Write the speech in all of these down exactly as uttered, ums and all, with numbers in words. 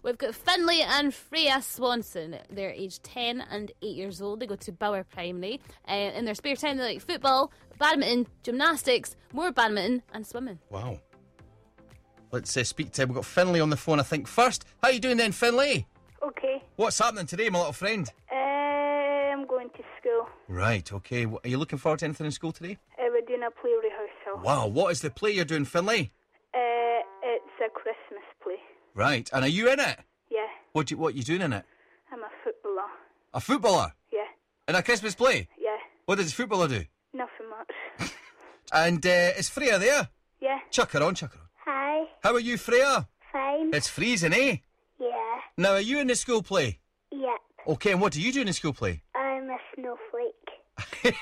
We've got Finlay and Freya Swanson. They're aged ten and eight years old. They go to Bauer Primary. Uh, in their spare time, they like football, badminton, gymnastics, more badminton, and swimming. Wow. Let's uh, speak to, we've got Finlay on the phone, I think. First, how you doing then, Finlay? Okay. What's happening today, my little friend? Uh, I'm going to school. Right, okay. Are you looking forward to anything in school today? Uh, we're doing a play rehearsal. Wow, what is the play you're doing, Finlay? Uh, it's a Christmas play. Right, and are you in it? Yeah. What do you, what are you doing in it? I'm a footballer. A footballer? Yeah. In a Christmas play? Yeah. What does a footballer do? Nothing much. And uh, is Freya there? Yeah. Chuck her on, chuck her on. Hi. How are you, Freya? Fine. It's freezing, eh? Yeah. Now, are you in the school play? Yep. Okay, and what do you do in the school play? I'm a snowflake.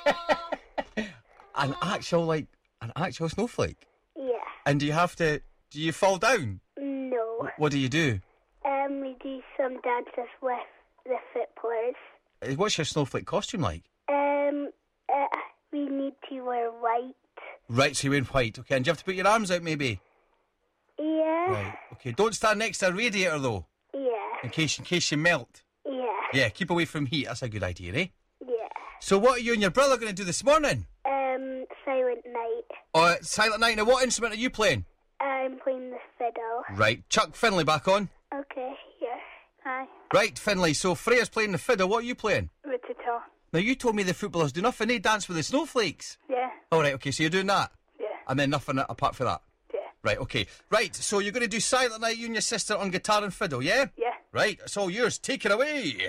An actual, like, an actual snowflake? Yeah. And do you have to, do you fall down? No. What do you do? Um, we do some dances with the footballers. Uh, What's your snowflake costume like? Um, uh, we need to wear white. Right, so you're wearing white. Okay, and do you have to put your arms out, maybe? Yeah. Right. Okay, don't stand next to a radiator, though, Yeah. in case, in case you melt. Yeah. Yeah, keep away from heat. That's a good idea, eh? Yeah. So what are you and your brother going to do this morning? Um, Silent Night. Uh, Silent Night. Now, what instrument are you playing? I'm playing the fiddle. Right, Chuck Finlay back on. Okay, here. Hi. Right, Finlay, so Freya's playing the fiddle. What are you playing? Wichita. Now, you told me the footballers do nothing. They dance with the snowflakes. Yeah. All right, okay, so you're doing that? Yeah. And then nothing apart from that? Yeah. Right, okay. Right, so you're going to do Silent Night, you and your sister, on guitar and fiddle, yeah? Yeah. Right, it's all yours. Take it away.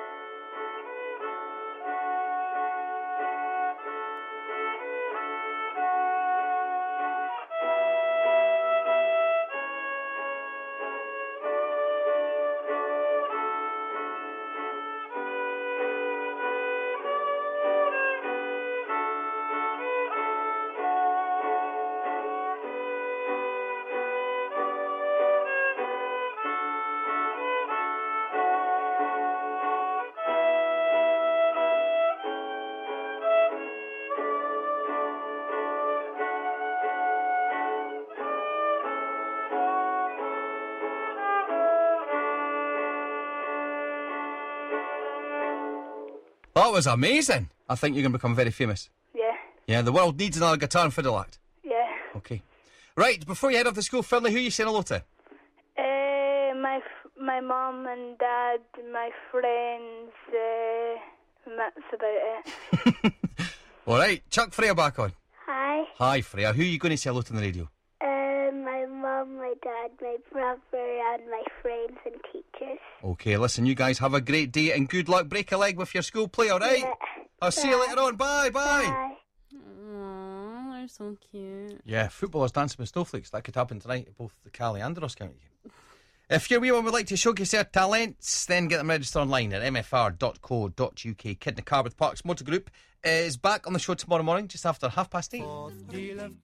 That was amazing. I think you're going to become very famous. Yeah. Yeah, the world needs another guitar and fiddle act. Yeah. Okay. Right, before you head off to school, Finlay, who are you saying hello to? Uh, my f- my mum and dad, my friends, uh, and that's about it. All right, Chuck Freya back on. Hi. Hi, Freya. Who are you going to say hello to on the radio? Uh, my mum, my dad, my brother, and my friends and teachers. Okay, listen, you guys have a great day and good luck. Break a leg with your school play, all right? Yeah. I'll see you later on. Bye, bye. Bye. Aww, they're so cute. Yeah, footballers dancing with snowflakes. That could happen tonight at both the Cali and the Ross County game. If your wee one would like to showcase their talents, then get them registered online at m f r dot co dot u k. Kid in the Car with Parks Motor Group is back on the show tomorrow morning, just after half past eight.